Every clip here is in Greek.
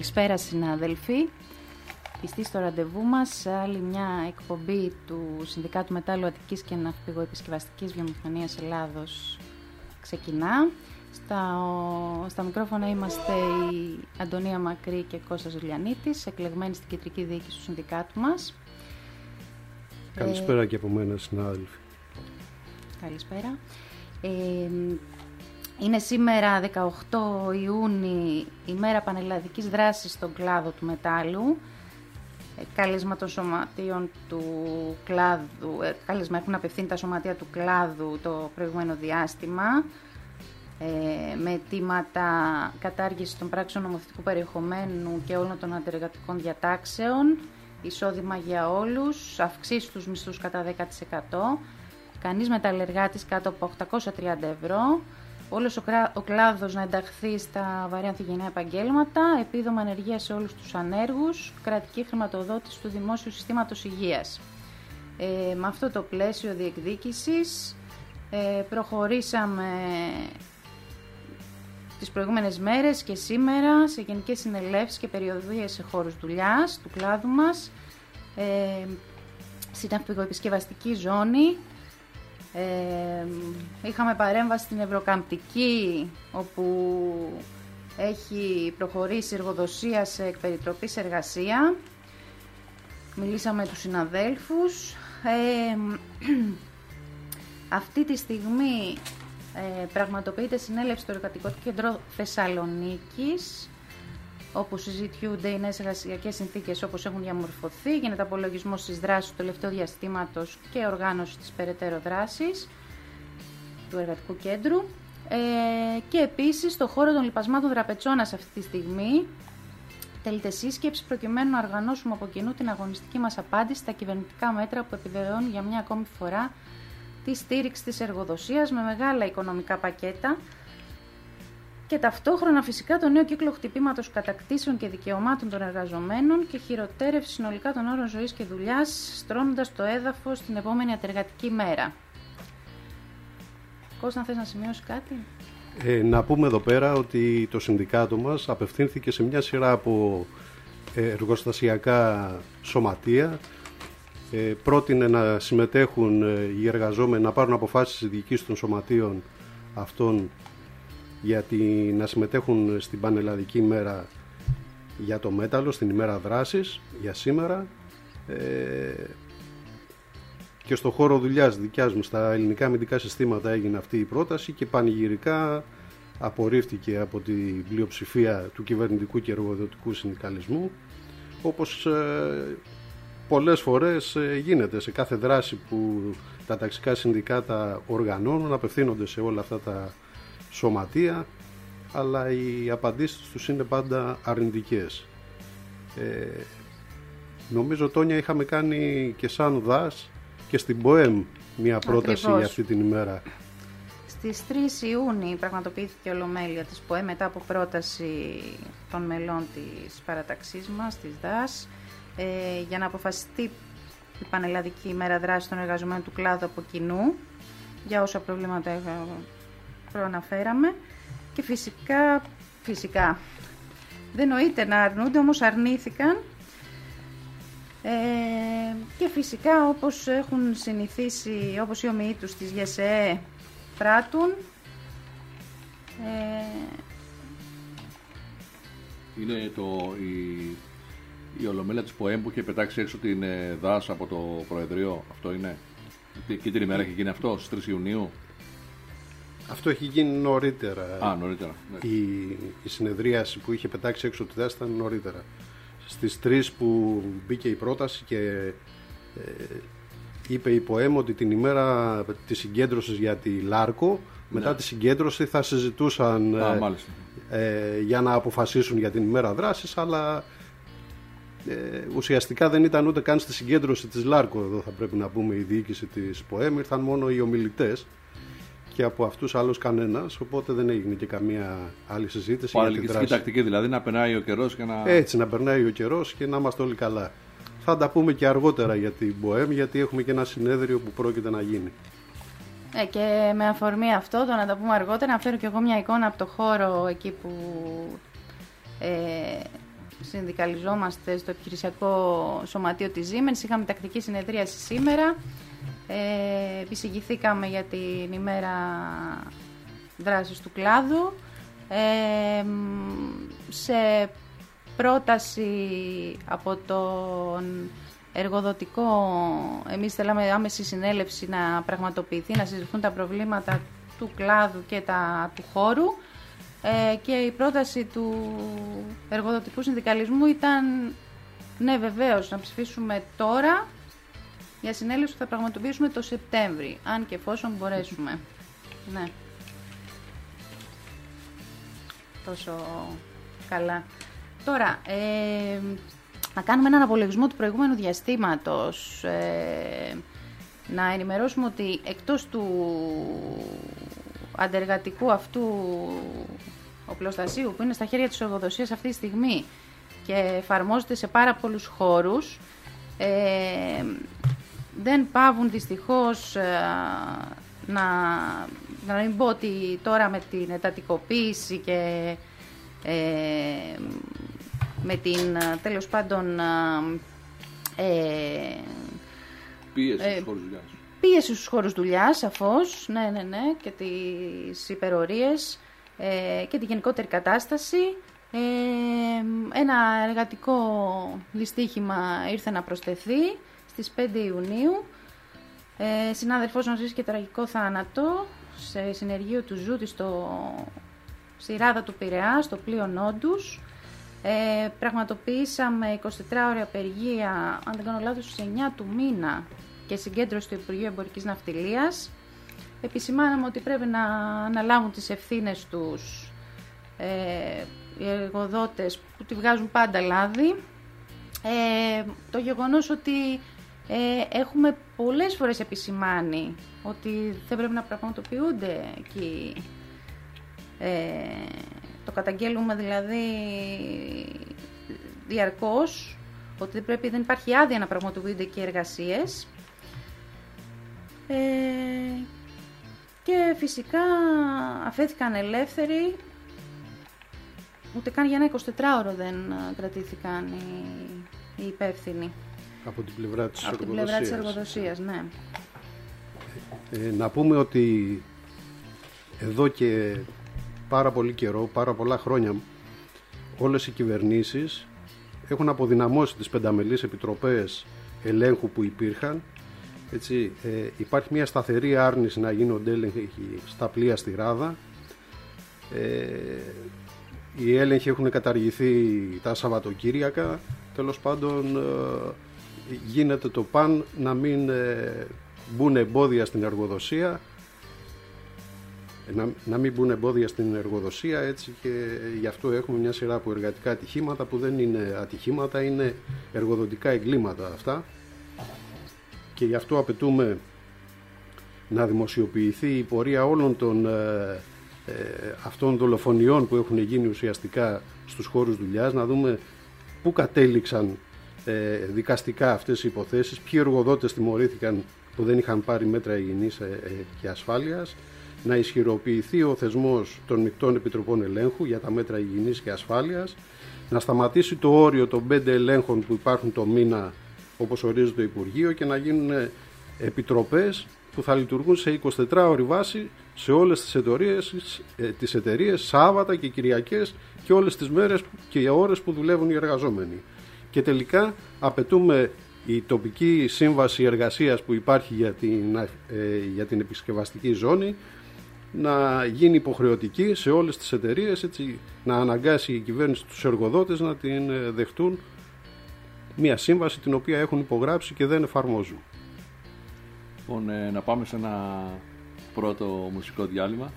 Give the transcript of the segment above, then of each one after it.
Καλησπέρα συνάδελφοι. Πιστοί στο ραντεβού μας, άλλη μια εκπομπή του Συνδικάτου Μετάλλου Αττικής και Ναυπηγοεπισκευαστικής Βιομηχανίας Ελλάδος ξεκινά. Στα μικρόφωνα είμαστε η Αντωνία Μακρύ και Κώστας Ζουλιανίτης, εκλεγμένοι στην κεντρική διοίκηση του Συνδικάτου μας. Καλησπέρα και από μένα συνάδελφοι. Καλησπέρα. Είναι σήμερα 18 Ιούνιου, ημέρα πανελλαδικής δράσης στον κλάδο του μετάλλου. Κάλεσμα των σωματείων του κλάδου, κάλεσμα έχουν απευθύνει τα σωματεία του κλάδου το προηγούμενο διάστημα, με αιτήματα κατάργηση των πράξεων νομοθετικού περιεχομένου και όλων των αντεργατικών διατάξεων, εισόδημα για όλους, αυξήσει τους μισθούς κατά 10%, κανείς μεταλλεργάτης κάτω από 830 ευρώ, όλος ο κλάδος να ενταχθεί στα βαρέα ανθυγιεινά επαγγέλματα, επίδομα ανεργίας σε όλους τους ανέργους, κρατική χρηματοδότηση του δημόσιου συστήματος υγείας. Με αυτό το πλαίσιο διεκδίκησης προχωρήσαμε τις προηγούμενες μέρες και σήμερα σε γενικές συνελεύσεις και περιοδίες σε χώρους δουλειάς του κλάδου μας, στην ναυπηγοεπισκευαστική ζώνη. Είχαμε παρέμβαση στην Ευρωκαμπτική, όπου έχει προχωρήσει η εργοδοσία σε εκπεριτροπής εργασία. Μιλήσαμε με τους συναδέλφους. Αυτή τη στιγμή πραγματοποιείται συνέλευση στο Εργατικό Κέντρο Θεσσαλονίκης, όπου συζητιούνται οι νέες εργασιακές συνθήκες όπως έχουν διαμορφωθεί, γίνεται απολογισμός της δράσης του τελευταίου διαστήματος και οργάνωση της περαιτέρω δράσης του Εργατικού Κέντρου. Και επίσης στο χώρο των λιπασμάτων Δραπετσώνας αυτή τη στιγμή τελείται σύσκεψη προκειμένου να οργανώσουμε από κοινού την αγωνιστική μας απάντηση στα κυβερνητικά μέτρα που επιβεβαιώνουν για μια ακόμη φορά τη στήριξη της εργοδοσίας με μεγάλα οικονομικά πακέτα και ταυτόχρονα φυσικά το νέο κύκλο χτυπήματος κατακτήσεων και δικαιωμάτων των εργαζομένων και χειροτέρευση συνολικά των όρων ζωής και δουλειάς, στρώνοντας το έδαφος την επόμενη αντεργατική μέρα. Κώστα, θες να σημειώσεις κάτι? Να πούμε εδώ πέρα ότι το συνδικάτο μας απευθύνθηκε σε μια σειρά από εργοστασιακά σωματεία. Πρότεινε να συμμετέχουν οι εργαζόμενοι, να πάρουν αποφάσεις διοικήσεις των σωματείων αυτών γιατί να συμμετέχουν στην πανελλαδική ημέρα για το μέταλλο, στην ημέρα δράσης για σήμερα, και στο χώρο δουλειάς δικιάς μου στα ελληνικά αμυντικά συστήματα έγινε αυτή η πρόταση και πανηγυρικά απορρίφθηκε από την πλειοψηφία του κυβερνητικού και εργοδοτικού συνδικαλισμού, όπως πολλές φορές γίνεται σε κάθε δράση που τα ταξικά συνδικάτα οργανώνουν, απευθύνονται σε όλα αυτά τα σωματεία, αλλά οι απαντήσεις τους είναι πάντα αρνητικές. Νομίζω, Τόνια, είχαμε κάνει και σαν ΔΑΣ και στην ΠΟΕΜ μια πρόταση. Ακριβώς. Για αυτή την ημέρα. Στις 3 Ιούνιου πραγματοποιήθηκε η ολομέλεια της ΠΟΕΜ μετά από πρόταση των μελών της παραταξής μας, της ΔΑΣ, για να αποφασιστεί η πανελλαδική ημέρα δράση των εργαζομένων του κλάδου από κοινού για όσα προβλήματα προαναφέραμε, και φυσικά δεν νοείται να αρνούνται, όμως αρνήθηκαν, και φυσικά όπως έχουν συνηθίσει, όπως οι ομοιοί τους της ΓΕΣΕΕ πράττουν. Είναι η ολομέλεια της ΠΟΕΜ που είχε πετάξει έξω την ΔΑΣ από το Προεδρείο. Αυτό είναι. Και την ημέρα έχει γίνει αυτό, στις 3 Ιουνίου. Αυτό έχει γίνει νωρίτερα. Νωρίτερα. Ναι. Η συνεδρίαση που είχε πετάξει έξω τη ΔΑΣ ήταν νωρίτερα. Στις 3 που μπήκε η πρόταση και είπε η ΠΟΕΜ ότι την ημέρα της συγκέντρωσης για τη Λάρκο, μετά τη συγκέντρωση θα συζητούσαν για να αποφασίσουν για την ημέρα δράσης, αλλά ουσιαστικά δεν ήταν ούτε καν στη συγκέντρωση της Λάρκο, εδώ θα πρέπει να πούμε, η διοίκηση της ΠΟΕΜ, ήρθαν μόνο οι ομιλητές και από αυτούς άλλος κανένας, οπότε δεν έγινε και καμία άλλη συζήτηση. Παραλληλική τακτική δηλαδή, να περνάει ο καιρός και να... Έτσι, να περνάει ο καιρός και να είμαστε όλοι καλά. Θα τα πούμε και αργότερα για την ΠΟΕΜ, γιατί έχουμε και ένα συνέδριο που πρόκειται να γίνει. Και με αφορμή αυτό, το να τα πούμε αργότερα, να φέρω κι εγώ μια εικόνα από το χώρο εκεί που συνδικαλιζόμαστε στο επιχειρησιακό σωματείο της Siemens. Είχαμε τακτική συνεδρίαση σήμερα. Επισηγηθήκαμε για την ημέρα δράσης του κλάδου. Σε πρόταση από τον εργοδοτικό, εμείς θέλαμε άμεση συνέλευση να πραγματοποιηθεί, να συζητηθούν τα προβλήματα του κλάδου και του χώρου, και η πρόταση του εργοδοτικού συνδικαλισμού ήταν ναι, βεβαίως, να ψηφίσουμε τώρα για συνέλευση που θα πραγματοποιήσουμε το Σεπτέμβρη, αν και εφόσον μπορέσουμε. Ναι. Τόσο καλά. Τώρα, να κάνουμε έναν απολογισμό του προηγούμενου διαστήματος. Να ενημερώσουμε ότι εκτός του αντεργατικού αυτού οπλοστασίου που είναι στα χέρια της εργοδοσίας αυτή τη στιγμή και εφαρμόζεται σε πάρα πολλούς χώρους, δεν πάβουν δυστυχώς να μην πω ότι τώρα με την εντατικοποίηση και με την τέλος πάντων πίεση στους χώρους δουλειάς, σαφώς, ναι, και τις υπερορίες και τη γενικότερη κατάσταση. Ένα εργατικό δυστύχημα ήρθε να προσθεθεί στις 5 Ιουνίου. Συνάδελφός μας βρίσκεται τραγικό θάνατο σε συνεργείο του Ζούτη στη Ράδα του Πειραιά, στο πλοίο Όντους. Πραγματοποιήσαμε 24ωρη απεργία, αν δεν κάνω λάθος, στις 9 του μήνα και συγκέντρωση του Υπουργείου Εμπορικής Ναυτιλίας. Επισημάναμε ότι πρέπει να αναλάβουν τις ευθύνες τους οι εργοδότες που τη βγάζουν πάντα λάδι. Το γεγονός ότι έχουμε πολλές φορές επισημάνει ότι δεν πρέπει να πραγματοποιούνται εκεί, το καταγγέλουμε δηλαδή διαρκώς, ότι δεν υπάρχει άδεια να πραγματοποιούνται εκεί εργασίες. Και φυσικά αφέθηκαν ελεύθεροι, ούτε καν για ένα 24ωρο δεν κρατήθηκαν οι υπεύθυνοι. Από την πλευρά της εργοδοσίας, ναι. Να πούμε ότι εδώ και πάρα πολύ καιρό, πάρα πολλά χρόνια, όλες οι κυβερνήσεις έχουν αποδυναμώσει τις πενταμελείς επιτροπές ελέγχου που υπήρχαν. Έτσι, υπάρχει μια σταθερή άρνηση να γίνονται έλεγχοι στα πλοία στη Ράδα. Οι έλεγχοι έχουν καταργηθεί τα Σαββατοκύριακα. Τέλος πάντων, γίνεται το παν να μην μπουν εμπόδια στην εργοδοσία, να μην μπουν εμπόδια στην εργοδοσία, έτσι, και γι' αυτό έχουμε μια σειρά από εργατικά ατυχήματα που δεν είναι ατυχήματα, είναι εργοδοτικά εγκλήματα αυτά, και γι' αυτό απαιτούμε να δημοσιοποιηθεί η πορεία όλων των αυτών δολοφονιών που έχουν γίνει ουσιαστικά στους χώρους δουλειάς, να δούμε πού κατέληξαν δικαστικά αυτές οι υποθέσεις, ποιοι εργοδότες τιμωρήθηκαν που δεν είχαν πάρει μέτρα υγιεινής και ασφάλειας, να ισχυροποιηθεί ο θεσμός των μεικτών επιτροπών ελέγχου για τα μέτρα υγιεινής και ασφάλειας, να σταματήσει το όριο των 5 ελέγχων που υπάρχουν το μήνα όπως ορίζει το Υπουργείο και να γίνουν επιτροπές που θα λειτουργούν σε 24ωρη βάση σε όλες τις εταιρείες, Σάββατα και Κυριακές και όλες τις μέρες και οι ώρες που δουλεύουν οι εργαζόμενοι. Και τελικά απαιτούμε η τοπική σύμβαση εργασίας που υπάρχει για την επισκευαστική ζώνη να γίνει υποχρεωτική σε όλες τις εταιρείες, έτσι, να αναγκάσει η κυβέρνηση τους εργοδότες να την δεχτούν, μια σύμβαση την οποία έχουν υπογράψει και δεν εφαρμόζουν. Λοιπόν, να πάμε σε ένα πρώτο μουσικό διάλειμμα.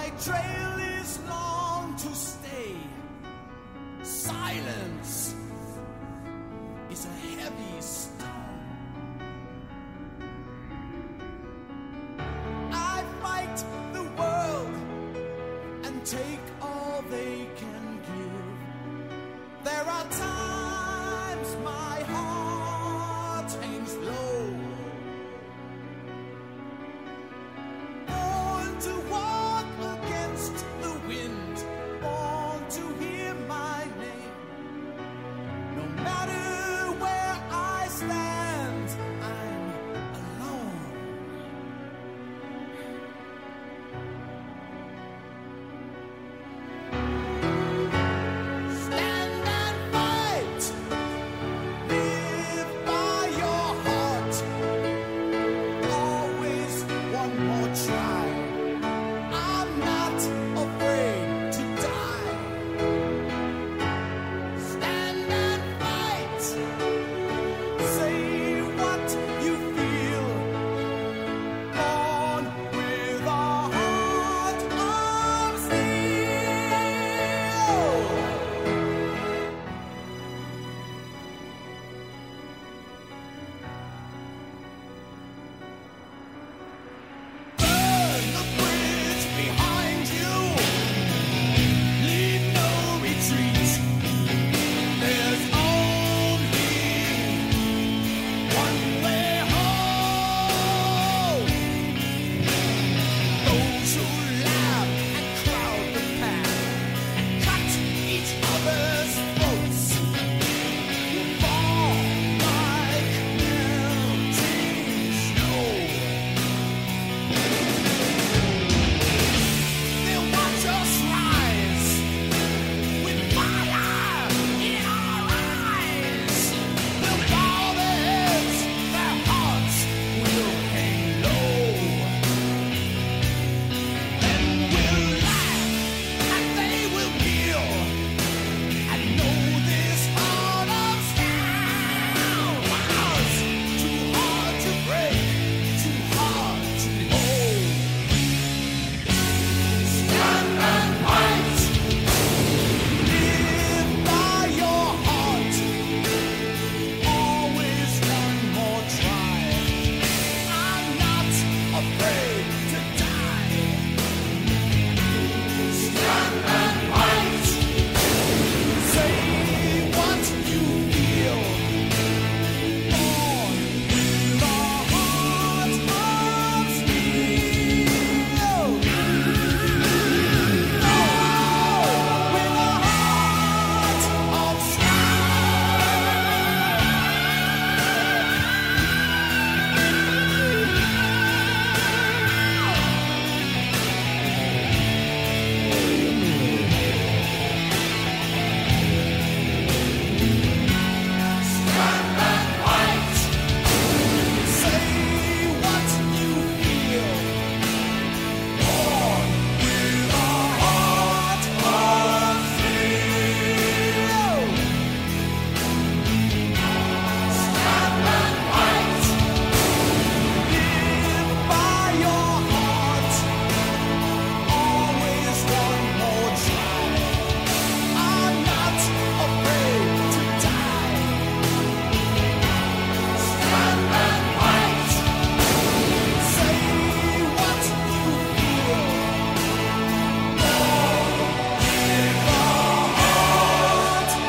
My trail is long to stay. Silence is a heavy stone. I fight the world and take all they can give. There are times my heart hangs low. Born to walk against the wind, born to hear my name. No matter where I stand, I'm alone. Stand and fight. Live by your heart. Always one more try. I'm not afraid to die. Stand and fight. Say what you feel. Born with a heart of steel. Burn the bridge behind you. Leave no retreat. There's only one way home. Those who laugh and crowd the path and cut each other's throats will fall like melting snow. They'll watch us rise with fire in our eyes. They'll bow their heads, their hearts will hang low. Then we'll laugh and they will kneel and know this heart of steel was too hard to break, too hard to hold. Stand and fight. Live by your heart. Always one more try. I'm not afraid to die. Stand and fight. Say what you feel. Born with a heart of steel. With a heart of Stand and fight. Say what you feel. Born with a heart of steel. Stand and fight. Live by your heart. Always one more try. I'm not afraid to die. Stand and fight. Say what you feel. Born with a heart of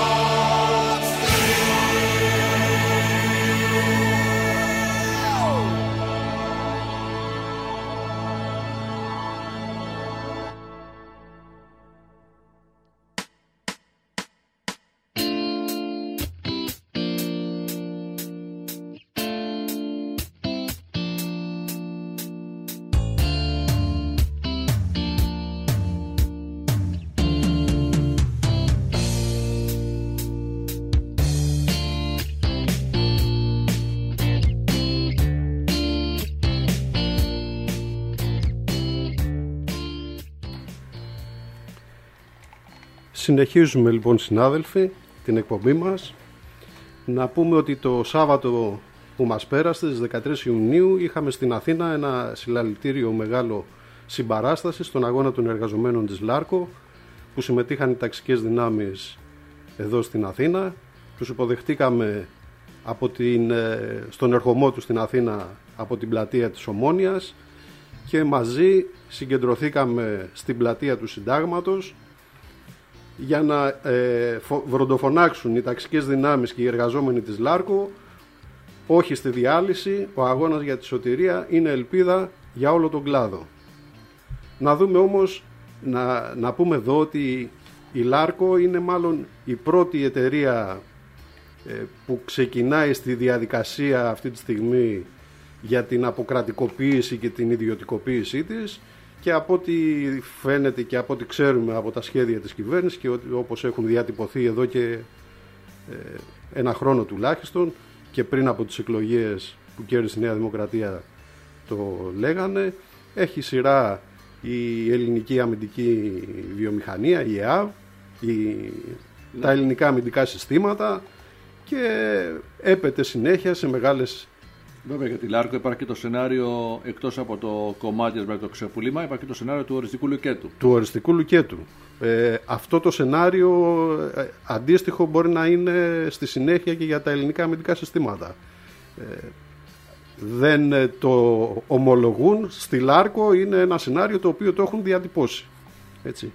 Συνεχίζουμε λοιπόν, συνάδελφοι, την εκπομπή μας. Να πούμε ότι το Σάββατο που μας πέρασε, στις 13 Ιουνίου, είχαμε στην Αθήνα ένα συλλαλητήριο μεγάλο συμπαράσταση στον αγώνα των εργαζομένων της Λάρκο, που συμμετείχαν οι ταξικές δυνάμεις εδώ στην Αθήνα. Τους υποδεχτήκαμε στον ερχομό τους στην Αθήνα από την πλατεία της Ομόνοιας και μαζί συγκεντρωθήκαμε στην πλατεία του Συντάγματος για να βροντοφωνάξουν οι ταξικές δυνάμεις και οι εργαζόμενοι της Λάρκο: όχι στη διάλυση, ο αγώνας για τη σωτηρία είναι ελπίδα για όλο τον κλάδο. Να δούμε όμως, να πούμε εδώ ότι η Λάρκο είναι μάλλον η πρώτη εταιρεία που ξεκινάει στη διαδικασία αυτή τη στιγμή για την αποκρατικοποίηση και την ιδιωτικοποίησή της, και από ό,τι φαίνεται και από ό,τι ξέρουμε από τα σχέδια της κυβέρνησης και όπως έχουν διατυπωθεί εδώ και ένα χρόνο τουλάχιστον, και πριν από τις εκλογές που κέρδισε η Νέα Δημοκρατία το λέγανε, έχει σειρά η ελληνική αμυντική βιομηχανία, η ΕΑΒ, τα ελληνικά αμυντικά συστήματα, και έπεται συνέχεια σε μεγάλες. Βέβαια, για τη Λάρκο υπάρχει και το σενάριο, εκτός από το κομμάτι με το ξεπούλημα, υπάρχει και το σενάριο του οριστικού λουκέτου. Του οριστικού λουκέτου. Αυτό το σενάριο αντίστοιχο μπορεί να είναι στη συνέχεια και για τα ελληνικά αμυντικά συστήματα. Δεν το ομολογούν. Στη Λάρκο είναι ένα σενάριο το οποίο το έχουν διατυπώσει. Έτσι.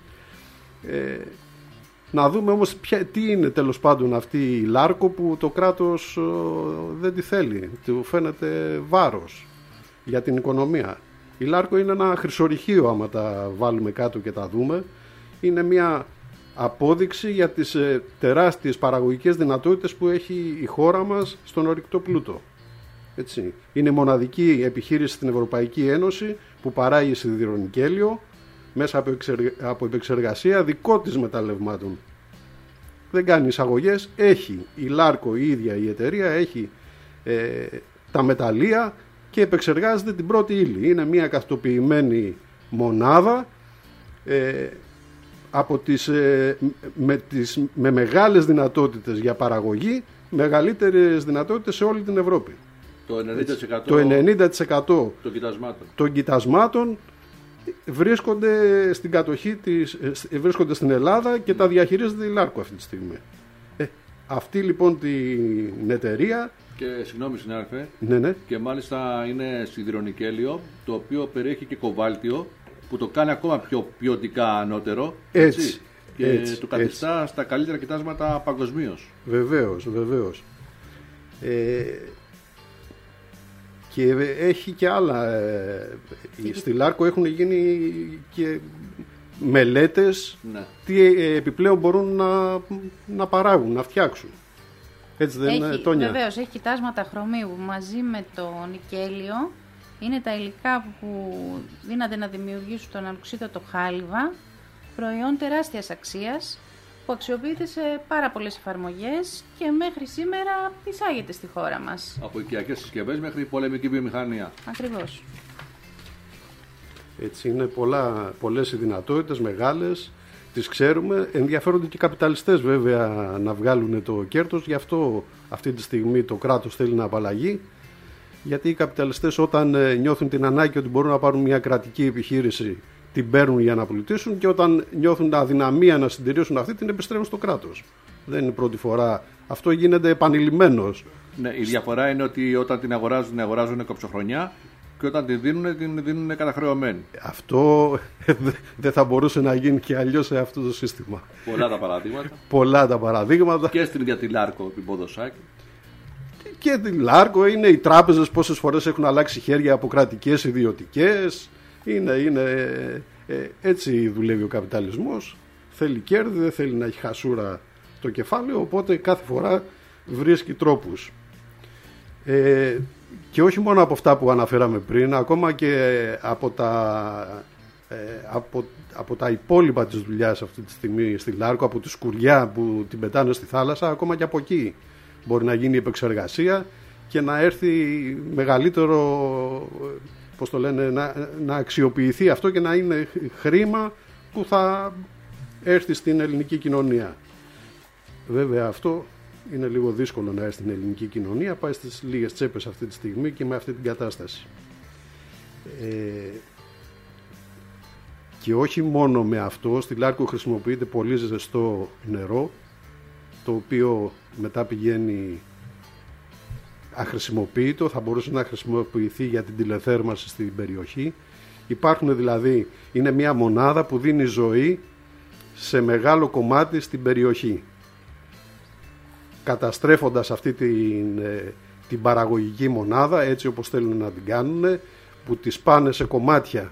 Να δούμε όμως τι είναι τέλος πάντων αυτή η Λάρκο που το κράτος δεν τη θέλει. Του φαίνεται βάρος για την οικονομία. Η Λάρκο είναι ένα χρυσορυχείο, άμα τα βάλουμε κάτω και τα δούμε. Είναι μια απόδειξη για τις τεράστιες παραγωγικές δυνατότητες που έχει η χώρα μας στον ορυκτό πλούτο. Έτσι. Είναι η μοναδική επιχείρηση στην Ευρωπαϊκή Ένωση που παράγει σιδηρονικέλιο μέσα από επεξεργασία δικό της μεταλλευμάτων. Δεν κάνει εισαγωγές, έχει η Λάρκο η ίδια η εταιρεία, έχει τα μεταλλεία και επεξεργάζεται την πρώτη ύλη. Είναι μια καυτοποιημένη μονάδα με μεγάλες δυνατότητες για παραγωγή, μεγαλύτερες δυνατότητες σε όλη την Ευρώπη. Το 90% των κοιτασμάτων βρίσκονται στην κατοχή βρίσκονται στην Ελλάδα και τα διαχειρίζεται η Λάρκο αυτή τη στιγμή. Αυτή λοιπόν την εταιρεία. Και συγγνώμη συνάδελφε, ναι. Και μάλιστα είναι σιδηρονικέλιο, το οποίο περιέχει και κοβάλτιο, που το κάνει ακόμα πιο ποιοτικά ανώτερο. Έτσι. Και το καθιστά στα καλύτερα κοιτάσματα παγκοσμίως. Βεβαίως. Και έχει και άλλα. Στη Λάρκο έχουν γίνει και μελέτες, ναι, τι επιπλέον μπορούν να παράγουν, να φτιάξουν. Έτσι δεν είναι, Τόνια? Βεβαίως, έχει κοιτάσματα χρωμίου που μαζί με το νικέλιο είναι τα υλικά που δύναται να δημιουργήσουν τον αλοξίδωτο χάλιβα, προϊόν τεράστιας αξίας που αξιοποιείται σε πάρα πολλές εφαρμογές και μέχρι σήμερα εισάγεται στη χώρα μας. Από οικιακές συσκευές μέχρι πολεμική βιομηχανία. Ακριβώς. Έτσι είναι πολλές οι δυνατότητες, μεγάλες, τις ξέρουμε. Ενδιαφέρονται και οι καπιταλιστές βέβαια να βγάλουν το κέρδος, γι' αυτό αυτή τη στιγμή το κράτος θέλει να απαλλαγεί, γιατί οι καπιταλιστές όταν νιώθουν την ανάγκη ότι μπορούν να πάρουν μια κρατική επιχείρηση, την παίρνουν για να πλουτίσουν, και όταν νιώθουν αδυναμία να συντηρήσουν αυτή, την επιστρέφουν στο κράτος. Δεν είναι πρώτη φορά. Αυτό γίνεται επανειλημμένος. Ναι, η διαφορά είναι ότι όταν την αγοράζουν κοψοχρονιά, και όταν την δίνουν καταχρεωμένη. Αυτό δεν θα μπορούσε να γίνει και αλλιώς σε αυτό το σύστημα. Πολλά τα παραδείγματα. Και στην ίδια τη Λάρκο, την Ποδοσάκη. Και τη Λάρκο είναι οι τράπεζες, πόσες φορές έχουν αλλάξει χέρια από κρατικές ιδιωτικές. Έτσι δουλεύει ο καπιταλισμός. Θέλει κέρδη, δεν θέλει να έχει χασούρα το κεφάλαιο, οπότε κάθε φορά βρίσκει τρόπους. Και όχι μόνο από αυτά που αναφέραμε πριν, ακόμα και από τα υπόλοιπα της δουλειάς αυτή τη στιγμή στη Λάρκο, από τη σκουριά που την πετάνε στη θάλασσα, ακόμα και από εκεί μπορεί να γίνει επεξεργασία και να έρθει μεγαλύτερο, πώς το λένε, να αξιοποιηθεί αυτό και να είναι χρήμα που θα έρθει στην ελληνική κοινωνία. Βέβαια αυτό είναι λίγο δύσκολο να έρθει στην ελληνική κοινωνία, πάει στις λίγες τσέπες αυτή τη στιγμή και με αυτή την κατάσταση. Και όχι μόνο με αυτό, στη Λάρκο χρησιμοποιείται πολύ ζεστό νερό, το οποίο μετά πηγαίνει αχρησιμοποιητό, θα μπορούσε να χρησιμοποιηθεί για την τηλεθέρμανση στην περιοχή. Υπάρχουν δηλαδή, είναι μια μονάδα που δίνει ζωή σε μεγάλο κομμάτι στην περιοχή, καταστρέφοντας αυτή την παραγωγική μονάδα έτσι όπως θέλουν να την κάνουν, που τις πάνε σε κομμάτια,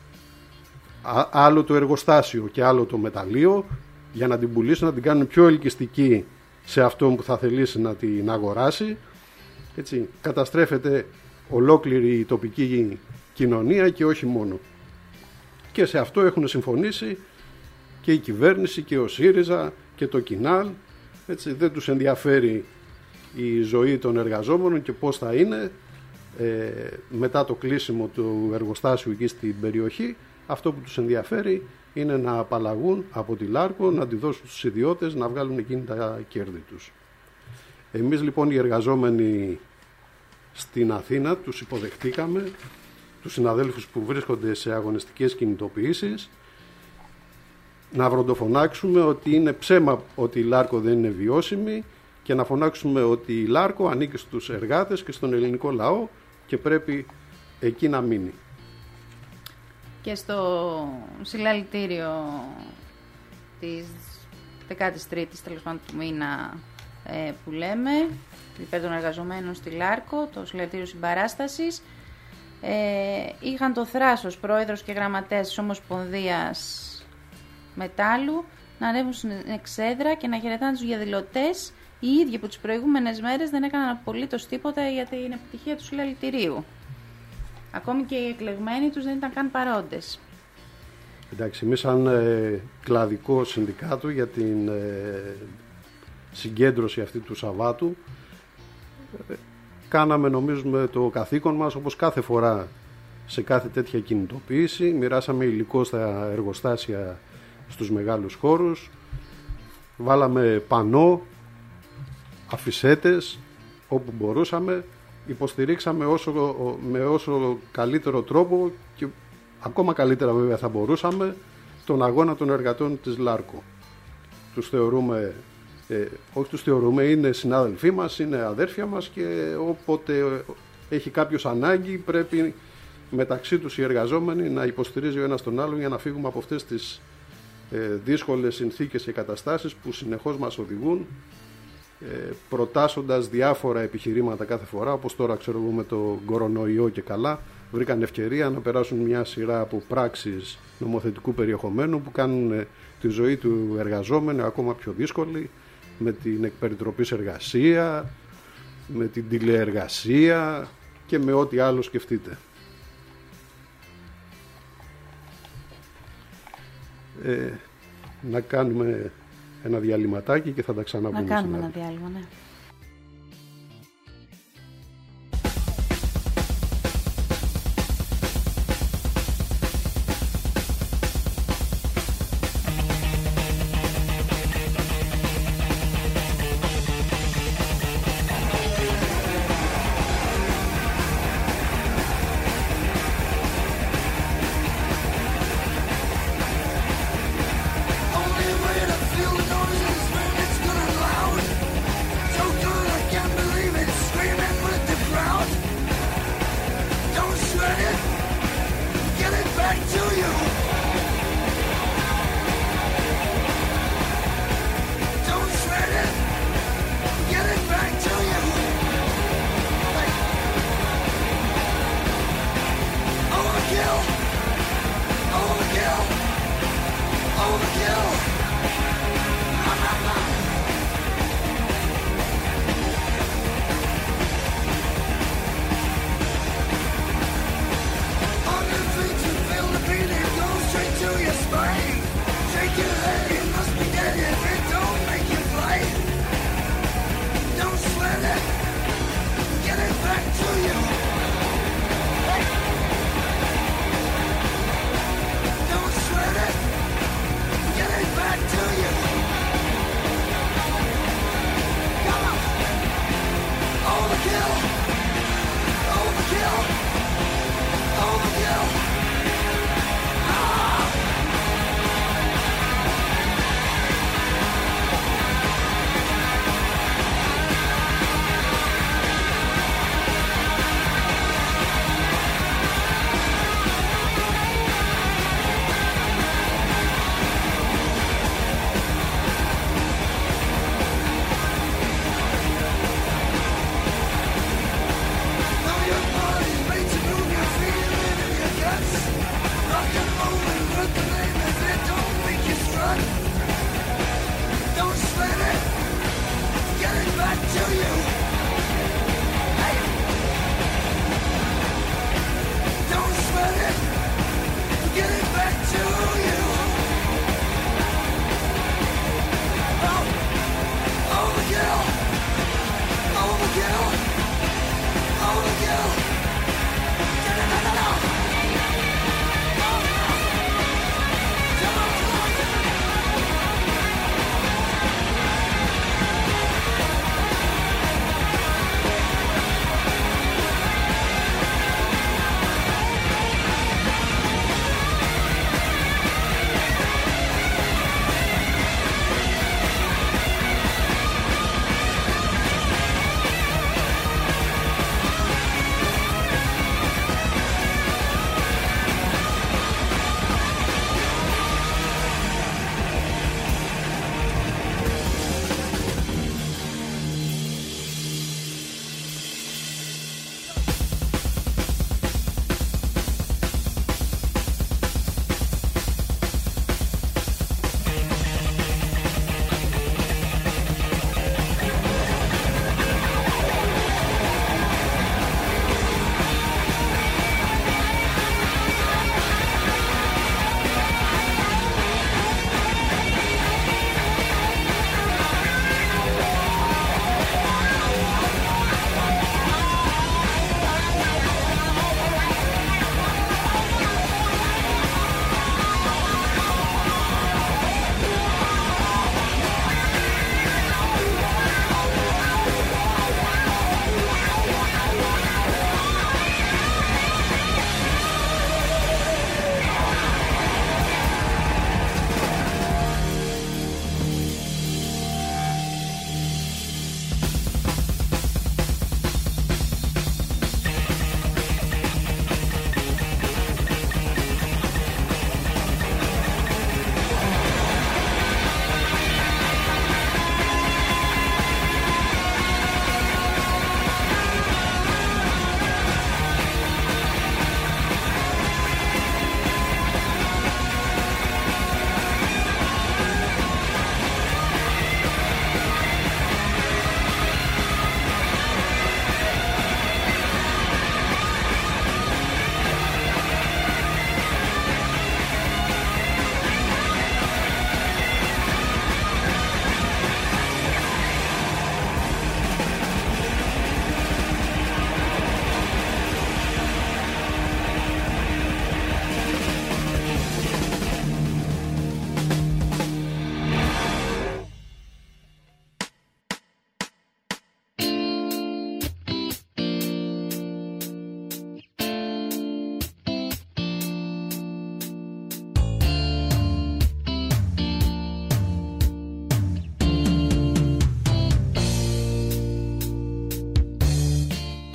άλλο το εργοστάσιο και άλλο το μεταλλείο, για να την πουλήσουν, να την κάνουν πιο ελκυστική σε αυτόν που θα θελήσει να την αγοράσει. Έτσι, καταστρέφεται ολόκληρη η τοπική κοινωνία και όχι μόνο. Και σε αυτό έχουν συμφωνήσει και η κυβέρνηση και ο ΣΥΡΙΖΑ και το ΚΙΝΑΛ. Έτσι, δεν τους ενδιαφέρει η ζωή των εργαζόμενων και πώς θα είναι μετά το κλείσιμο του εργοστάσιου εκεί στην περιοχή. Αυτό που τους ενδιαφέρει είναι να απαλλαγούν από τη Λάρκο, να τη δώσουν στους ιδιώτες, να βγάλουν εκείνη τα κέρδη τους. Εμείς λοιπόν οι εργαζόμενοι στην Αθήνα τους υποδεχτήκαμε, τους συναδέλφους που βρίσκονται σε αγωνιστικές κινητοποιήσεις, να βροντοφωνάξουμε ότι είναι ψέμα ότι η Λάρκο δεν είναι βιώσιμη και να φωνάξουμε ότι η Λάρκο ανήκει στους εργάτες και στον ελληνικό λαό και πρέπει εκεί να μείνει. Και στο συλλαλητήριο της 13ης τέλος πάντων του μήνα που λέμε, υπέρ των εργαζομένων στη Λάρκο, το συλλαλητήριο συμπαράστασης, είχαν το θράσος πρόεδρος και γραμματέας της Ομοσπονδίας Μετάλλου να ανέβουν στην εξέδρα και να χαιρετάνε τους διαδηλωτές, οι ίδιοι που τις προηγούμενες μέρες δεν έκαναν απολύτως τίποτα για την επιτυχία του συλλαλητηρίου. Ακόμη και οι εκλεγμένοι τους δεν ήταν καν παρόντες. Εντάξει, εμείς σαν κλαδικό συνδικάτο για την συγκέντρωση αυτή του Σαββάτου κάναμε νομίζουμε το καθήκον μας, όπως κάθε φορά σε κάθε τέτοια κινητοποίηση. Μοιράσαμε υλικό στα εργοστάσια στους μεγάλους χώρους, βάλαμε πανό, αφισέτες όπου μπορούσαμε, υποστηρίξαμε με όσο καλύτερο τρόπο και ακόμα καλύτερα βέβαια θα μπορούσαμε τον αγώνα των εργατών της Λάρκο. Τους θεωρούμε, όχι τους θεωρούμε, είναι συνάδελφοί μας, είναι αδέρφια μας και όποτε έχει κάποιος ανάγκη πρέπει μεταξύ τους οι εργαζόμενοι να υποστηρίζει ο ένας τον άλλον για να φύγουμε από αυτές τις δύσκολες συνθήκες και καταστάσεις που συνεχώς μας οδηγούν, προτάσσοντας διάφορα επιχειρήματα κάθε φορά, όπως τώρα ξέρω εγώ με το κορονοϊό και καλά, βρήκαν ευκαιρία να περάσουν μια σειρά από πράξεις νομοθετικού περιεχομένου που κάνουν τη ζωή του εργαζόμενου ακόμα πιο δύσκολη, με την εκπεριτροπής εργασία, με την τηλεεργασία και με ό,τι άλλο σκεφτείτε. Να κάνουμε ένα διαλυματάκι και θα τα ξαναπούμε. Να κάνουμε ένα διάλειμμα, ναι. Only when I feel noises when it's good and loud. So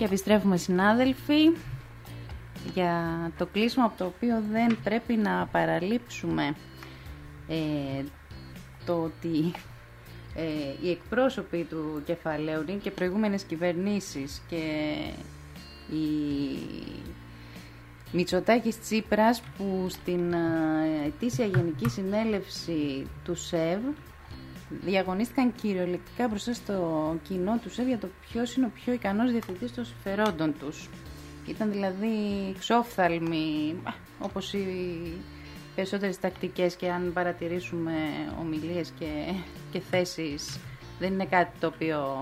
Και επιστρέφουμε, συνάδελφοι, για το κλείσιμο από το οποίο δεν πρέπει να παραλείψουμε το ότι οι εκπρόσωποι του κεφαλαίου είναι και προηγούμενες κυβερνήσεις και η Μητσοτάκης Τσίπρας, που στην ετήσια Γενική Συνέλευση του ΣΕΒ διαγωνίστηκαν κυριολεκτικά μπροστά στο κοινό του ΣΕΒ για το ποιος είναι ο πιο ικανός διευθυντής των συμφερόντων τους. Ήταν δηλαδή ξόφθαλμοι, όπως οι περισσότερες τακτικές, και αν παρατηρήσουμε ομιλίες και θέσεις, δεν είναι κάτι το οποίο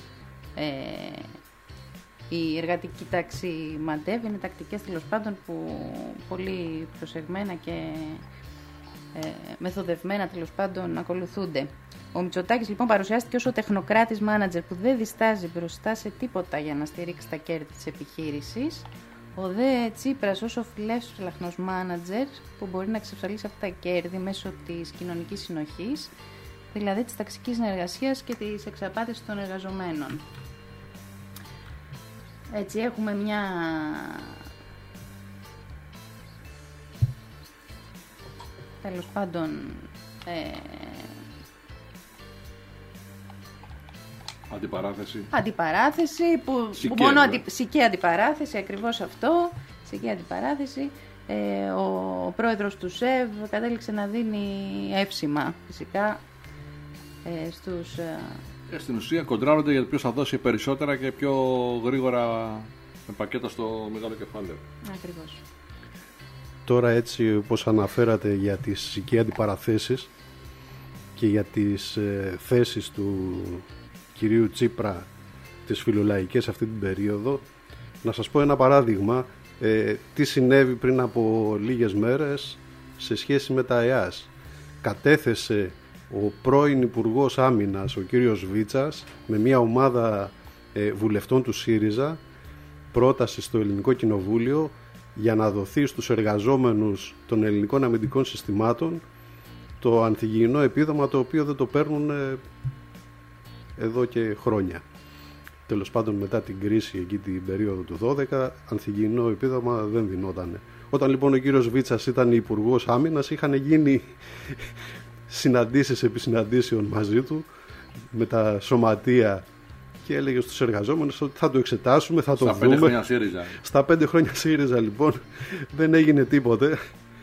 η εργατική τάξη μαντεύει. Είναι τακτικές, τέλος πάντων, που πολύ προσεγμένα και μεθοδευμένα, τέλος πάντων, ακολουθούνται. Ο Μητσοτάκης λοιπόν παρουσιάστηκε ως ο τεχνοκράτης μάνατζερ που δεν διστάζει μπροστά σε τίποτα για να στηρίξει τα κέρδη της επιχείρησης. Ο δε Τσίπρας ως ο φιλεύθερος μάνατζερ που μπορεί να εξασφαλίσει αυτά τα κέρδη μέσω της κοινωνικής συνοχής, δηλαδή της ταξικής συνεργασίας και της εξαπάτησης των εργαζομένων. Έτσι έχουμε μια τέλος πάντων αντιπαράθεση που μόνο σική αντιπαράθεση, ακριβώς αυτό, σική αντιπαράθεση. Ο πρόεδρος του ΣΕΒ κατέληξε να δίνει εύσημα φυσικά στους... Στην ουσία κοντράρονται για ποιος θα δώσει περισσότερα και πιο γρήγορα με πακέτα στο μεγάλο κεφάλαιο. Ακριβώς. Τώρα, έτσι όπως αναφέρατε για τις σική αντιπαραθέσεις και για τις θέσεις του κυρίου Τσίπρα, τις φιλολαϊκές αυτή την περίοδο, να σας πω ένα παράδειγμα τι συνέβη πριν από λίγες μέρες σε σχέση με τα ΕΑΣ. Κατέθεσε ο πρώην Υπουργός Άμυνας, ο κύριος Βίτσας, με μια ομάδα βουλευτών του ΣΥΡΙΖΑ πρόταση στο Ελληνικό Κοινοβούλιο για να δοθεί στους εργαζόμενους των ελληνικών αμυντικών συστημάτων το ανθυγιεινό επίδομα, το οποίο δεν το παίρνουν εδώ και χρόνια. Τέλος πάντων, μετά την κρίση εκεί την περίοδο του 12, ανθυγιεινό επίδομα δεν δινόταν. Όταν λοιπόν ο κύριος Βίτσας ήταν Υπουργός Άμυνας, είχαν γίνει συναντήσεις επί συναντήσεων μαζί του με τα σωματεία και έλεγε στους εργαζόμενους ότι θα το εξετάσουμε, θα το δούμε. Στα 5 χρόνια ΣΥΡΙΖΑ. Στα 5 χρόνια ΣΥΡΙΖΑ λοιπόν δεν έγινε τίποτε.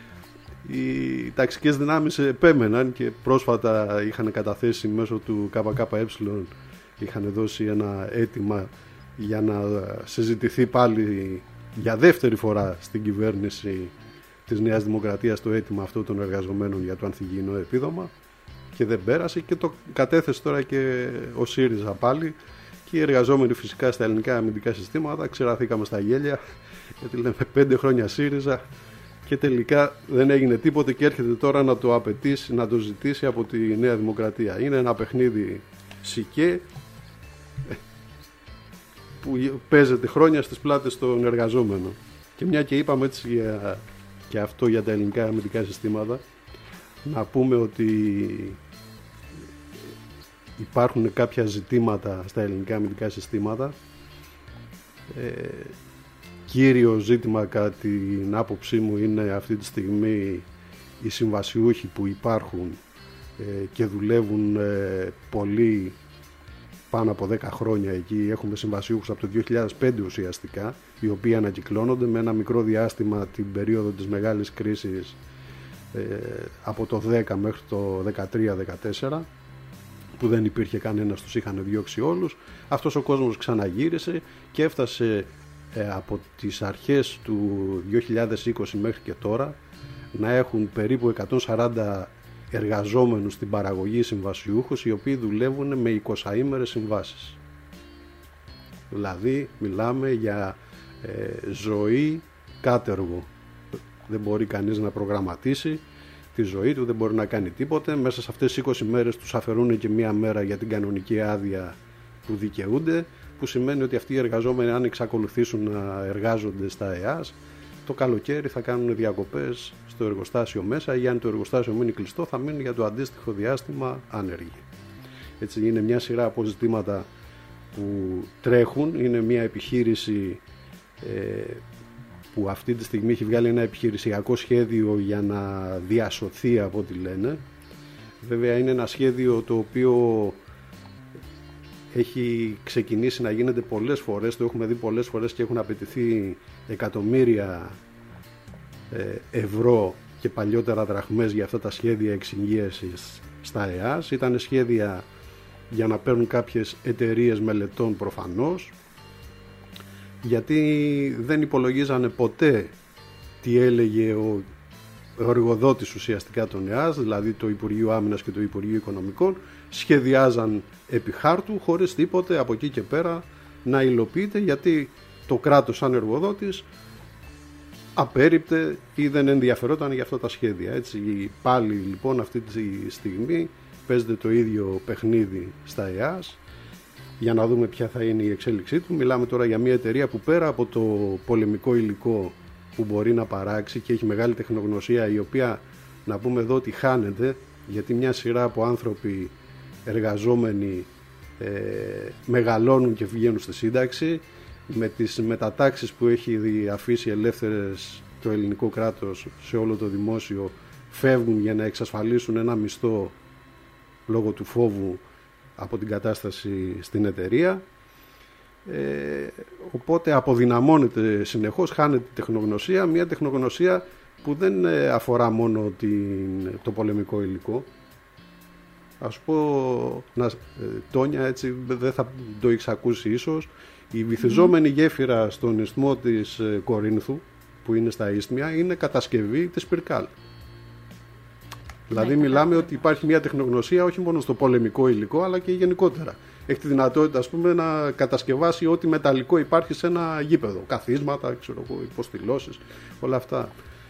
Οι ταξικές δυνάμεις επέμεναν και πρόσφατα είχαν καταθέσει μέσω του ΚΚΕ, είχαν δώσει ένα αίτημα για να συζητηθεί πάλι για δεύτερη φορά στην κυβέρνηση της Νέας Δημοκρατίας το αίτημα αυτό των εργαζομένων για το ανθυγιεινό επίδομα και δεν πέρασε, και το κατέθεσε τώρα και ο ΣΥΡΙΖΑ πάλι, και οι εργαζόμενοι φυσικά στα ελληνικά αμυντικά συστήματα ξεραθήκαμε στα γέλια, γιατί λέμε 5 χρόνια ΣΥΡΙΖΑ και τελικά δεν έγινε τίποτε και έρχεται τώρα να το απαιτήσει, να το ζητήσει από τη Νέα Δημοκρατία. Είναι ένα παιχνίδι σικέ που παίζεται χρόνια στις πλάτες των εργαζόμενων. Και μια και είπαμε έτσι και αυτό για τα ελληνικά αμυντικά συστήματα, να πούμε ότι υπάρχουν κάποια ζητήματα στα ελληνικά αμυντικά συστήματα. Κύριο ζήτημα κατά την άποψή μου είναι αυτή τη στιγμή οι συμβασιούχοι που υπάρχουν και δουλεύουν πολύ πάνω από 10 χρόνια εκεί. Έχουμε συμβασιούχους από το 2005 ουσιαστικά, οι οποίοι ανακυκλώνονται με ένα μικρό διάστημα την περίοδο της μεγάλης κρίσης από το 10 μέχρι το 13-14, που δεν υπήρχε κανένας, τους είχαν διώξει όλους. Αυτός ο κόσμος ξαναγύρισε και έφτασε από τις αρχές του 2020 μέχρι και τώρα να έχουν περίπου 140 εργαζόμενους στην παραγωγή συμβασιούχους, οι οποίοι δουλεύουν με 20ήμερες συμβάσεις. Δηλαδή μιλάμε για ζωή κάτεργο. Δεν μπορεί κανείς να προγραμματίσει τη ζωή του, δεν μπορεί να κάνει τίποτε. Μέσα σε αυτές τις 20 μέρες τους αφαιρούν και μία μέρα για την κανονική άδεια που δικαιούνται, που σημαίνει ότι αυτοί οι εργαζόμενοι, αν εξακολουθήσουν να εργάζονται στα ΕΑΣ, το καλοκαίρι θα κάνουν διακοπές στο εργοστάσιο μέσα, ή αν το εργοστάσιο μείνει κλειστό θα μείνει για το αντίστοιχο διάστημα άνεργοι. Έτσι είναι μια σειρά από ζητήματα που τρέχουν. Είναι μια επιχείρηση που αυτή τη στιγμή έχει βγάλει ένα επιχειρησιακό σχέδιο για να διασωθεί, από ό,τι λένε. Βέβαια είναι ένα σχέδιο το οποίο έχει ξεκινήσει να γίνεται πολλές φορές, το έχουμε δει πολλές φορές και έχουν απαιτηθεί εκατομμύρια ευρώ και παλιότερα δραχμές για αυτά τα σχέδια εξυγίασης στα ΕΑΣ. Ήταν σχέδια για να παίρνουν κάποιες εταιρείες μελετών προφανώς, γιατί δεν υπολογίζανε ποτέ τι έλεγε ο εργοδότης ουσιαστικά των ΕΑΣ, δηλαδή το Υπουργείο Άμυνας και το Υπουργείο Οικονομικών. Σχεδιάζαν επί χάρτου χωρίς τίποτε από εκεί και πέρα να υλοποιείται, γιατί το κράτος σαν εργοδότης απέρριπτε ή δεν ενδιαφερόταν για αυτά τα σχέδια. Έτσι πάλι λοιπόν αυτή τη στιγμή παίζεται το ίδιο παιχνίδι στα ΕΑΣ, για να δούμε ποια θα είναι η εξέλιξή του. Μιλάμε τώρα για μια εταιρεία που πέρα από το πολεμικό υλικό που μπορεί να παράξει και έχει μεγάλη τεχνογνωσία, η οποία να πούμε εδώ ότι χάνεται, γιατί μια σειρά από άνθρωποι εργαζόμενοι μεγαλώνουν και βγαίνουν στη σύνταξη. Με τις μετατάξεις που έχει αφήσει ελεύθερες το ελληνικό κράτος σε όλο το δημόσιο, φεύγουν για να εξασφαλίσουν ένα μισθό λόγω του φόβου από την κατάσταση στην εταιρεία. Οπότε αποδυναμώνεται συνεχώς, χάνεται τεχνογνωσία, μια τεχνογνωσία που δεν αφορά μόνο το πολεμικό υλικό. Ας πω, Τόνια, έτσι δεν θα το έχεις ακούσει ίσως, η βυθιζόμενη γέφυρα στον ισθμό της Κορίνθου, που είναι στα Ίσθμια, είναι κατασκευή της Πυρκάλ. Δηλαδή μιλάμε ότι υπάρχει μια τεχνογνωσία όχι μόνο στο πολεμικό υλικό, αλλά και γενικότερα. Έχει τη δυνατότητα, ας πούμε, να κατασκευάσει ό,τι μεταλλικό υπάρχει σε ένα γήπεδο. Καθίσματα, υποστηλώσεις, όλα αυτά.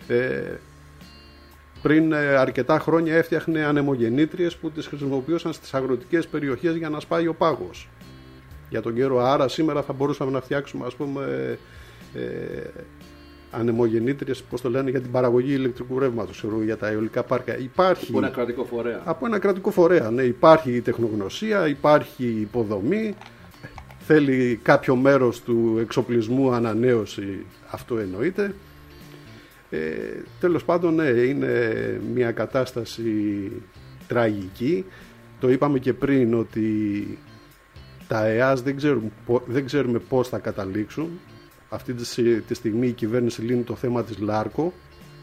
Πριν αρκετά χρόνια έφτιαχνε ανεμογεννήτριες που τις χρησιμοποιούσαν στις αγροτικές περιοχές για να σπάει ο πάγος για τον καιρό. Άρα σήμερα θα μπορούσαμε να φτιάξουμε, ας πούμε, ανεμογεννήτριες, πώς το λένε, για την παραγωγή ηλεκτρικού ρεύματος, για τα αιωλικά πάρκα. Υπάρχει, από ένα κρατικό φορέα. Από ένα κρατικό φορέα, ναι. Υπάρχει η τεχνογνωσία, υπάρχει η υποδομή, θέλει κάποιο μέρος του εξοπλισμού ανανέωση, αυτό εννοείται. Τέλος πάντων, ναι, είναι μια κατάσταση τραγική. Το είπαμε και πριν ότι τα ΕΑΣ δεν ξέρουμε πώς θα καταλήξουν. Αυτή τη στιγμή η κυβέρνηση λύνει το θέμα της ΛΑΡΚΟ.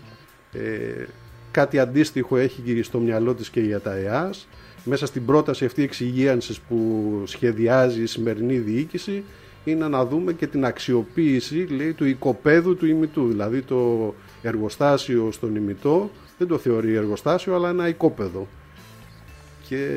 Κάτι αντίστοιχο έχει στο μυαλό της και για τα ΕΑΣ. Μέσα στην πρόταση αυτή εξυγίανσης που σχεδιάζει η σημερινή διοίκηση είναι να δούμε και την αξιοποίηση, λέει, του οικοπαίδου του ημιτού. Δηλαδή το εργοστάσιο στον ημιτό δεν το θεωρεί εργοστάσιο, αλλά ένα οικόπεδο. Και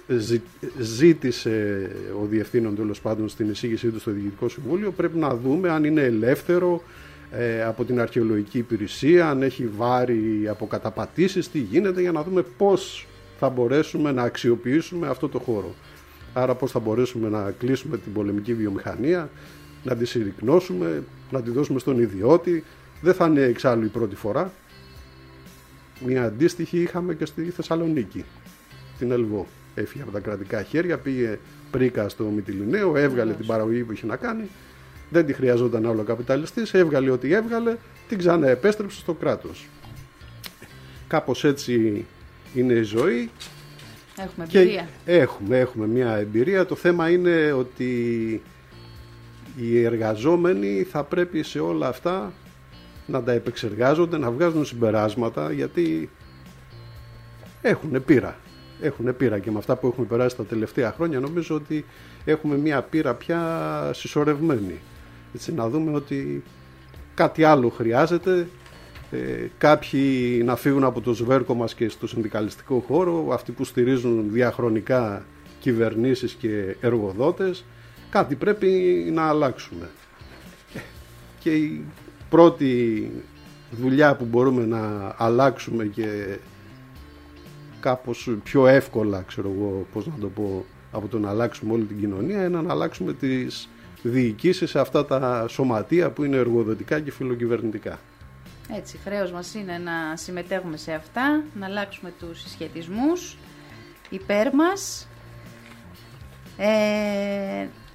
ζήτησε ο διευθύνων, τέλος πάντων, στην εισήγησή του στο Διοικητικό Συμβούλιο, πρέπει να δούμε αν είναι ελεύθερο από την αρχαιολογική υπηρεσία, αν έχει βάρη από καταπατήσεις, τι γίνεται, για να δούμε πώς θα μπορέσουμε να αξιοποιήσουμε αυτό το χώρο. Άρα πώς θα μπορέσουμε να κλείσουμε την πολεμική βιομηχανία, να τη συρρυκνώσουμε, να τη δώσουμε στον ιδιώτη. Δεν θα είναι εξάλλου η πρώτη φορά. Μια αντίστοιχη είχαμε και στη Θεσσαλονίκη, την Ελβό. Έφυγε από τα κρατικά χέρια, πήγε πρίκα στο Μυτιληναίο, έβγαλε την παραγωγή που είχε να κάνει, δεν τη χρειαζόταν άλλο ο καπιταλιστής, έβγαλε ό,τι έβγαλε, την ξαναεπέστρεψε στο κράτος. Κάπως έτσι είναι η ζωή. Έχουμε εμπειρία. Έχουμε μια εμπειρία. Το θέμα είναι ότι οι εργαζόμενοι θα πρέπει σε όλα αυτά να τα επεξεργάζονται, να βγάζουν συμπεράσματα, γιατί έχουν πείρα και με αυτά που έχουμε περάσει τα τελευταία χρόνια νομίζω ότι έχουμε μια πείρα πια συσσωρευμένη. Έτσι, να δούμε ότι κάτι άλλο χρειάζεται, κάποιοι να φύγουν από το σβέρκο μας και στο συνδικαλιστικό χώρο, αυτοί που στηρίζουν διαχρονικά κυβερνήσεις και εργοδότες, κάτι πρέπει να αλλάξουμε. Και η πρώτη δουλειά που μπορούμε να αλλάξουμε και κάπως πιο εύκολα, ξέρω εγώ πώς να το πω, από το να αλλάξουμε όλη την κοινωνία, είναι να αλλάξουμε τις διοικήσεις σε αυτά τα σωματεία που είναι εργοδοτικά και φιλοκυβερνητικά. Έτσι, χρέος μας είναι να συμμετέχουμε σε αυτά, να αλλάξουμε τους συσχετισμούς υπέρ μας.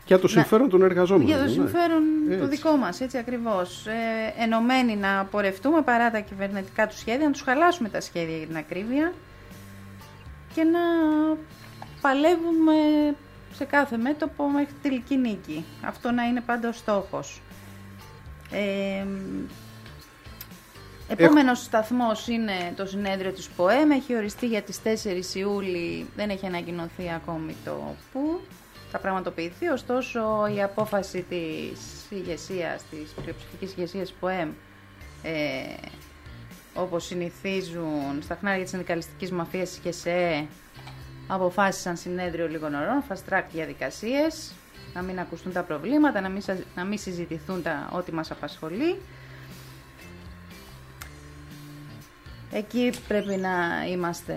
Για το συμφέρον των εργαζόμενων. Για το συμφέρον ναι. το δικό μας, έτσι ακριβώς. Ενωμένοι να πορευτούμε παρά τα κυβερνητικά του σχέδια, να τους χαλάσουμε τα σχέδια για την ακρίβεια και να παλεύουμε σε κάθε μέτωπο μέχρι τη τελική νίκη. Αυτό να είναι πάντα ο στόχος. Επόμενος σταθμός είναι το συνέδριο της ΠΟΕΜ, έχει οριστεί για τις 4 Ιούλη, δεν έχει ανακοινωθεί ακόμη το που θα πραγματοποιηθεί, ωστόσο η απόφαση της ηγεσίας, της πλειοψηφικής ηγεσίας της ΠΟΕΜ, όπως συνηθίζουν στα χνάρια της συνδικαλιστικής μαφίας και ΣΕ, αποφάσισαν συνέδριο λίγων ωρών, fast track διαδικασίες, να μην ακουστούν τα προβλήματα, να μην συζητηθούν ό,τι μας απασχολεί. Εκεί πρέπει να είμαστε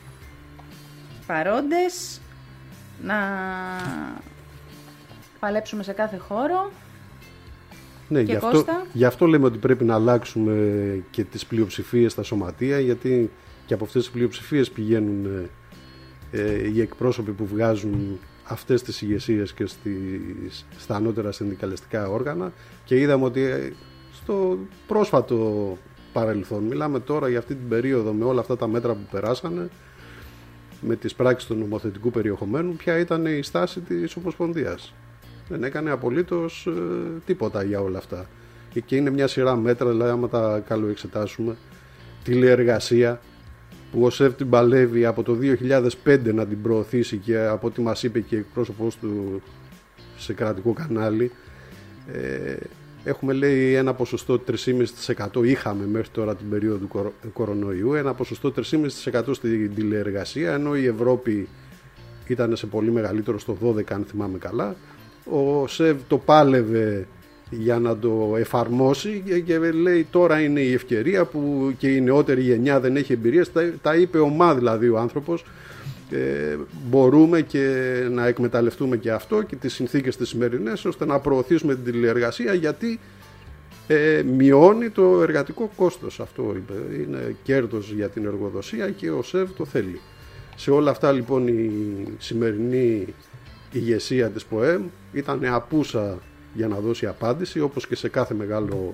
παρόντες, να παλέψουμε σε κάθε χώρο. Ναι, και γι' αυτό λέμε ότι πρέπει να αλλάξουμε και τις πλειοψηφίες στα σωματεία, γιατί και από αυτές τις πλειοψηφίες πηγαίνουν οι εκπρόσωποι που βγάζουν αυτές τις ηγεσίες και στα ανώτερα συνδικαλιστικά όργανα, και είδαμε ότι στο πρόσφατο παρελθόν, μιλάμε τώρα για αυτή την περίοδο με όλα αυτά τα μέτρα που περάσανε, με τις πράξεις του νομοθετικού περιεχομένου, ποια ήταν η στάση της Ομοσπονδίας. Δεν έκανε απολύτως τίποτα για όλα αυτά. Και είναι μια σειρά μέτρα, δηλαδή άμα τα καλοεξετάσουμε, τηλεεργασία που ο ΣΕΒ την παλεύει από το 2005 να την προωθήσει, και από ό,τι μας είπε και εκπρόσωπος του σε κρατικό κανάλι, έχουμε, λέει, ένα ποσοστό 3,5%, είχαμε μέχρι τώρα την περίοδο του κορονοϊού, ένα ποσοστό 3,5% στην τηλεεργασία, ενώ η Ευρώπη ήταν σε πολύ μεγαλύτερο, στο 12% αν θυμάμαι καλά. Ο ΣΕΒ το πάλευε για να το εφαρμόσει και λέει τώρα είναι η ευκαιρία που και η νεότερη γενιά δεν έχει εμπειρίες, τα είπε ομά δηλαδή ο άνθρωπος, μπορούμε και να εκμεταλλευτούμε και αυτό και τις συνθήκες τις σημερινές ώστε να προωθήσουμε την τηλεεργασία, γιατί μειώνει το εργατικό κόστος. Αυτό είπε, είναι κέρδος για την εργοδοσία και ο ΣΕΒ το θέλει. Σε όλα αυτά λοιπόν η σημερινή ηγεσία της ΠΟΕΜ ήταν απούσα για να δώσει απάντηση, όπως και σε κάθε μεγάλο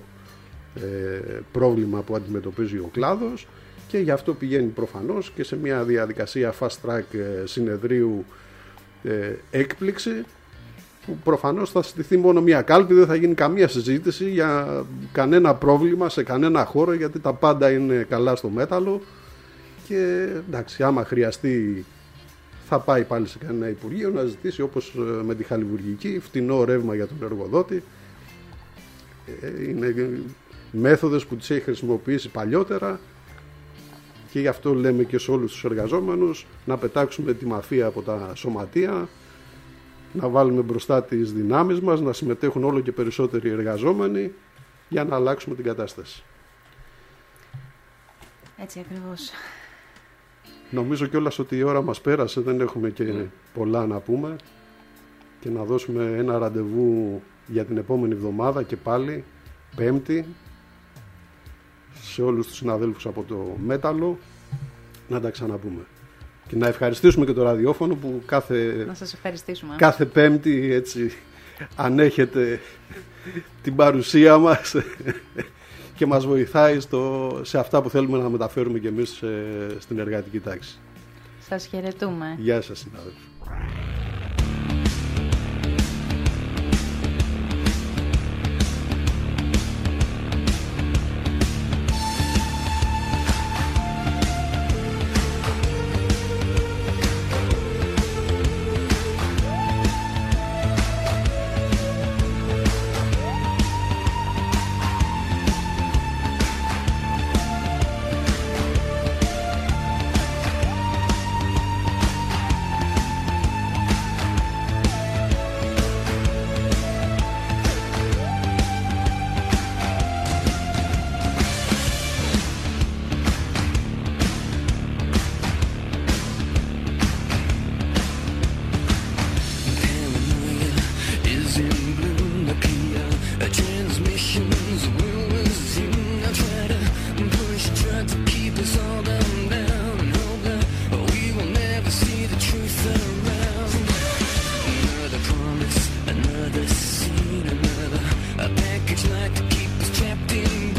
πρόβλημα που αντιμετωπίζει ο κλάδος, και γι' αυτό πηγαίνει προφανώς και σε μια διαδικασία fast track συνεδρίου έκπληξη, που προφανώς θα στηθεί μόνο μια κάλπη, δεν θα γίνει καμία συζήτηση για κανένα πρόβλημα σε κανένα χώρο, γιατί τα πάντα είναι καλά στο μέταλλο και εντάξει, άμα χρειαστεί θα πάει πάλι σε κανένα υπουργείο να ζητήσει, όπως με τη χαλιβουργική, φτηνό ρεύμα για τον εργοδότη. Είναι μέθοδες που τις έχει χρησιμοποιήσει παλιότερα, και γι' αυτό λέμε και σε όλους τους εργαζόμενους να πετάξουμε τη μαφία από τα σωματεία, να βάλουμε μπροστά τις δυνάμεις μας, να συμμετέχουν όλο και περισσότεροι εργαζόμενοι για να αλλάξουμε την κατάσταση. Έτσι ακριβώς. Νομίζω κιόλας ότι η ώρα μας πέρασε, δεν έχουμε και πολλά να πούμε, και να δώσουμε ένα ραντεβού για την επόμενη εβδομάδα και πάλι Πέμπτη σε όλους τους συναδέλφους από το Μέταλλο, να τα ξαναπούμε. Και να ευχαριστήσουμε και το ραδιόφωνο που να σας ευχαριστήσουμε. κάθε Πέμπτη έτσι ανέχεται την παρουσία μας και μας βοηθάει σε αυτά που θέλουμε να μεταφέρουμε και εμείς στην εργατική τάξη. Σας χαιρετούμε. Γεια σας συνάδελφοι. Another another scene, another a package like to keep us trapped in